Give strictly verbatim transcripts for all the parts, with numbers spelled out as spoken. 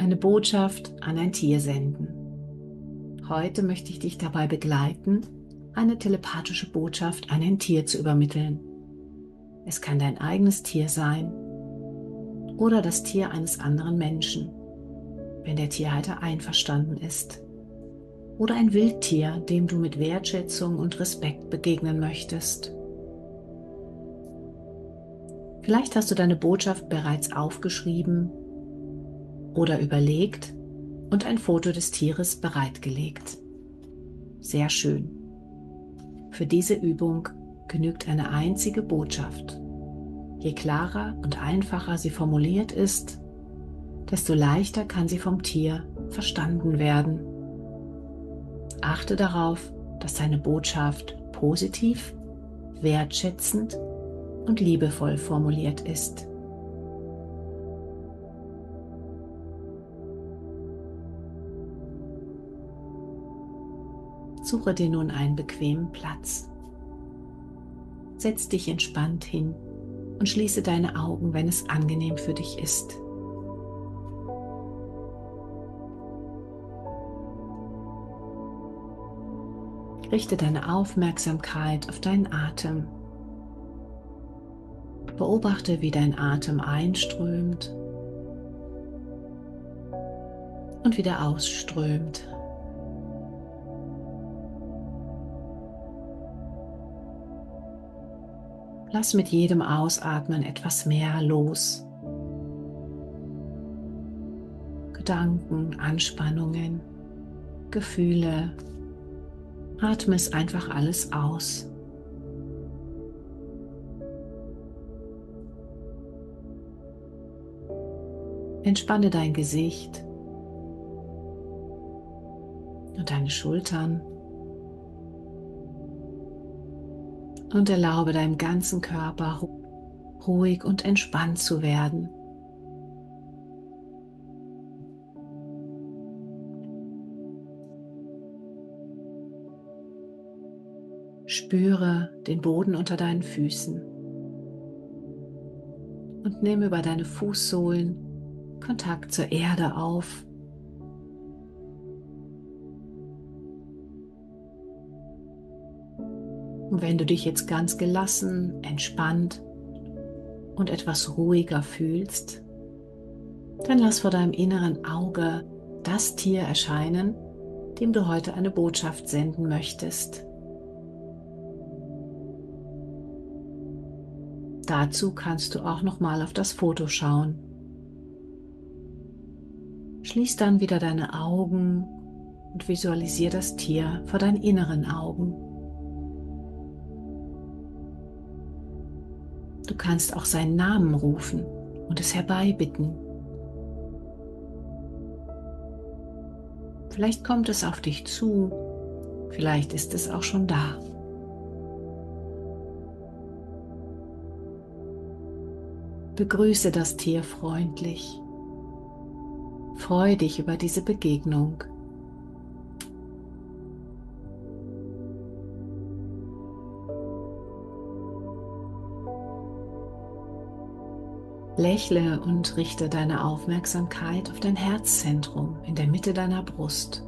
eine Botschaft an ein Tier senden. Heute möchte ich dich dabei begleiten, eine telepathische Botschaft an ein Tier zu übermitteln. Es kann dein eigenes Tier sein oder das Tier eines anderen Menschen, wenn der Tierhalter einverstanden ist. Oder ein Wildtier, dem du mit Wertschätzung und Respekt begegnen möchtest. Vielleicht hast du deine Botschaft bereits aufgeschrieben oder überlegt und ein Foto des Tieres bereitgelegt. Sehr schön. Für diese Übung genügt eine einzige Botschaft. Je klarer und einfacher sie formuliert ist, desto leichter kann sie vom Tier verstanden werden. Achte darauf, dass deine Botschaft positiv, wertschätzend und liebevoll formuliert ist. Suche dir nun einen bequemen Platz. Setz dich entspannt hin und schließe deine Augen, wenn es angenehm für dich ist. Richte deine Aufmerksamkeit auf deinen Atem. Beobachte, wie dein Atem einströmt und wieder ausströmt. Lass mit jedem Ausatmen etwas mehr los. Gedanken, Anspannungen, Gefühle. Atme es einfach alles aus. Entspanne dein Gesicht und deine Schultern und erlaube deinem ganzen Körper ruhig und entspannt zu werden. Spüre den Boden unter deinen Füßen und nehme über deine Fußsohlen Kontakt zur Erde auf. Und wenn du dich jetzt ganz gelassen, entspannt und etwas ruhiger fühlst, dann lass vor deinem inneren Auge das Tier erscheinen, dem du heute eine Botschaft senden möchtest. Dazu kannst du auch noch mal auf das Foto schauen. Schließ dann wieder deine Augen und visualisiere das Tier vor deinen inneren Augen. Du kannst auch seinen Namen rufen und es herbeibitten. Vielleicht kommt es auf dich zu, vielleicht ist es auch schon da. Begrüße das Tier freundlich. Freue dich über diese Begegnung. Lächle und richte deine Aufmerksamkeit auf dein Herzzentrum in der Mitte deiner Brust.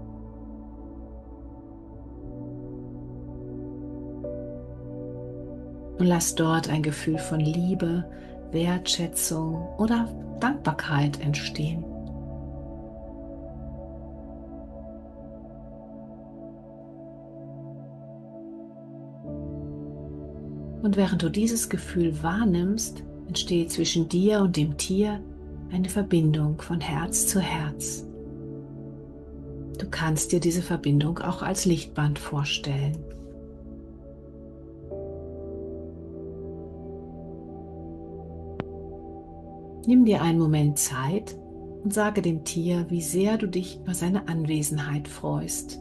Und lass dort ein Gefühl von Liebe, Wertschätzung oder Dankbarkeit entstehen. Und während du dieses Gefühl wahrnimmst, entsteht zwischen dir und dem Tier eine Verbindung von Herz zu Herz. Du kannst dir diese Verbindung auch als Lichtband vorstellen. Nimm dir einen Moment Zeit und sage dem Tier, wie sehr du dich über seine Anwesenheit freust.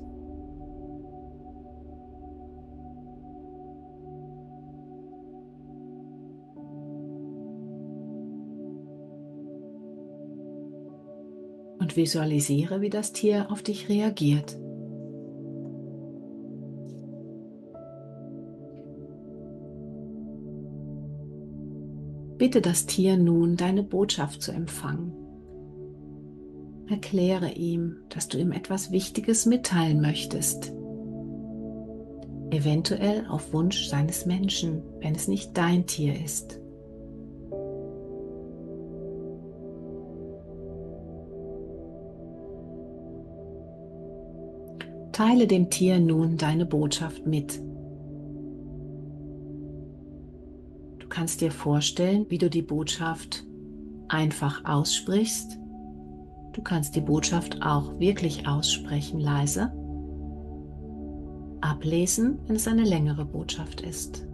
Und visualisiere, wie das Tier auf dich reagiert. Bitte das Tier nun, deine Botschaft zu empfangen. Erkläre ihm, dass du ihm etwas Wichtiges mitteilen möchtest. Eventuell auf Wunsch seines Menschen, wenn es nicht dein Tier ist. Teile dem Tier nun deine Botschaft mit. Du kannst dir vorstellen, wie du die Botschaft einfach aussprichst. Du kannst die Botschaft auch wirklich aussprechen, leise. Ablesen, wenn es eine längere Botschaft ist.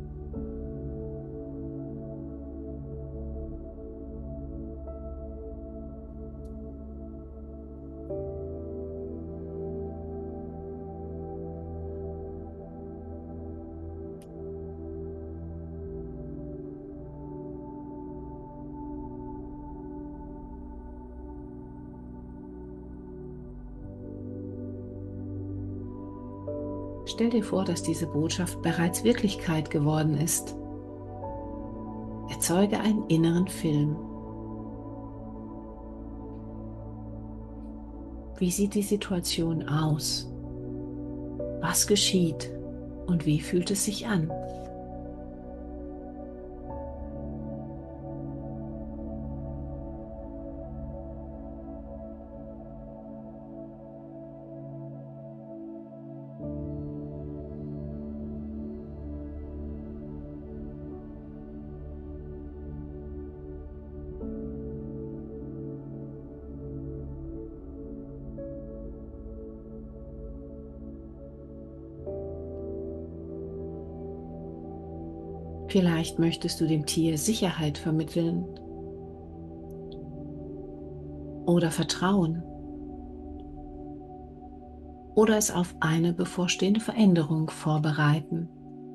Stell dir vor, dass diese Botschaft bereits Wirklichkeit geworden ist. Erzeuge einen inneren Film. Wie sieht die Situation aus? Was geschieht und wie fühlt es sich an? Vielleicht möchtest du dem Tier Sicherheit vermitteln oder Vertrauen oder es auf eine bevorstehende Veränderung vorbereiten.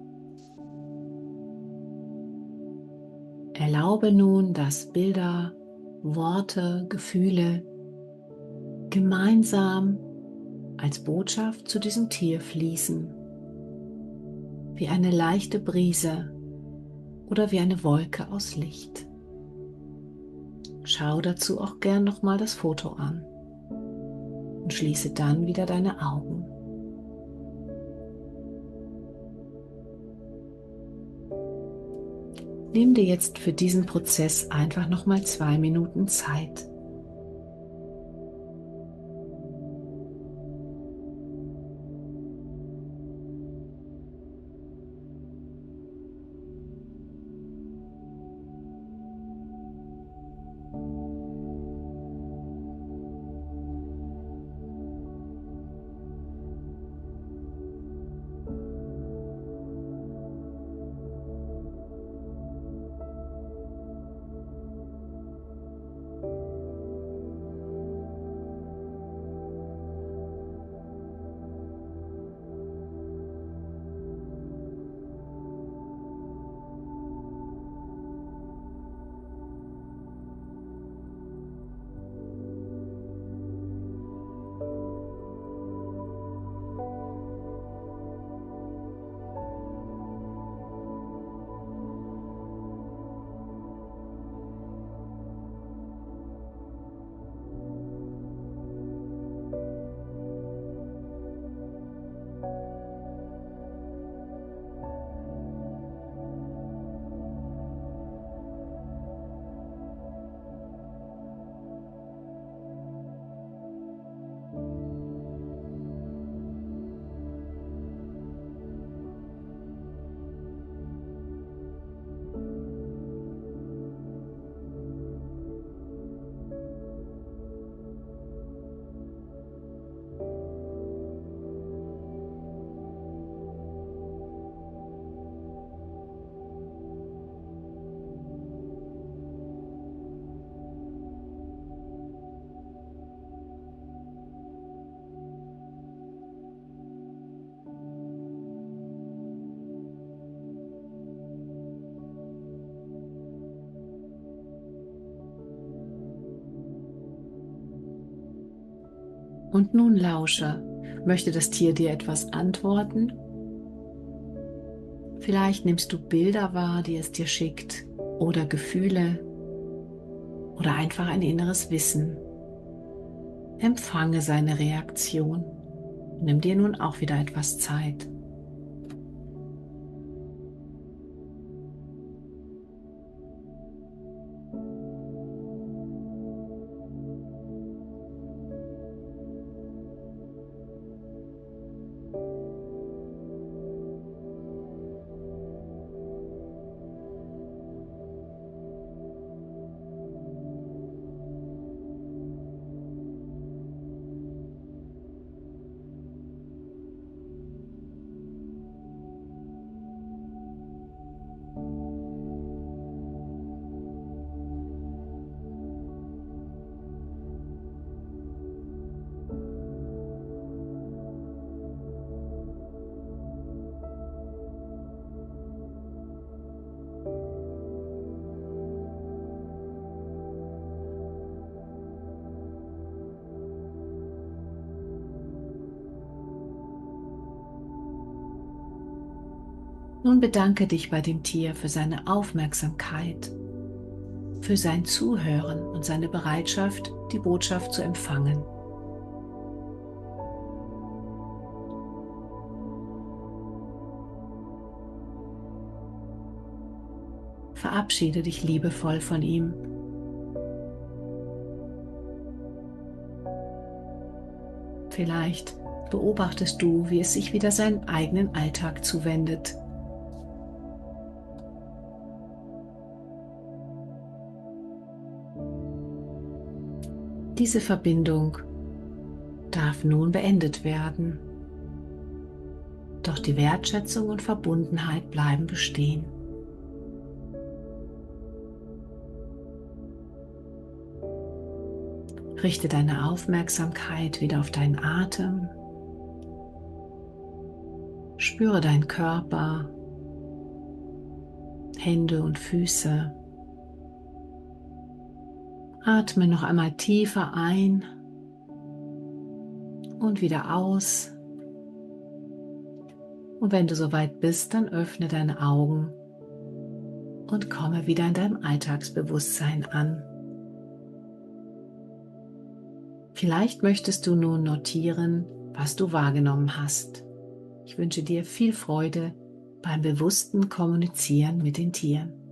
Erlaube nun, dass Bilder, Worte, Gefühle gemeinsam als Botschaft zu diesem Tier fließen, wie eine leichte Brise oder wie eine Wolke aus Licht. Schau dazu auch gern nochmal das Foto an und schließe dann wieder deine Augen. Nimm dir jetzt für diesen Prozess einfach nochmal zwei Minuten Zeit. Und nun lausche. Möchte das Tier dir etwas antworten? Vielleicht nimmst du Bilder wahr, die es dir schickt, oder Gefühle oder einfach ein inneres Wissen. Empfange seine Reaktion. Nimm dir nun auch wieder etwas Zeit. Nun bedanke dich bei dem Tier für seine Aufmerksamkeit, für sein Zuhören und seine Bereitschaft, die Botschaft zu empfangen. Verabschiede dich liebevoll von ihm. Vielleicht beobachtest du, wie es sich wieder seinem eigenen Alltag zuwendet. Diese Verbindung darf nun beendet werden, doch die Wertschätzung und Verbundenheit bleiben bestehen. Richte deine Aufmerksamkeit wieder auf deinen Atem. Spüre deinen Körper, Hände und Füße. Atme noch einmal tiefer ein und wieder aus. Und wenn du soweit bist, dann öffne deine Augen und komme wieder in deinem Alltagsbewusstsein an. Vielleicht möchtest du nun notieren, was du wahrgenommen hast. Ich wünsche dir viel Freude beim bewussten Kommunizieren mit den Tieren.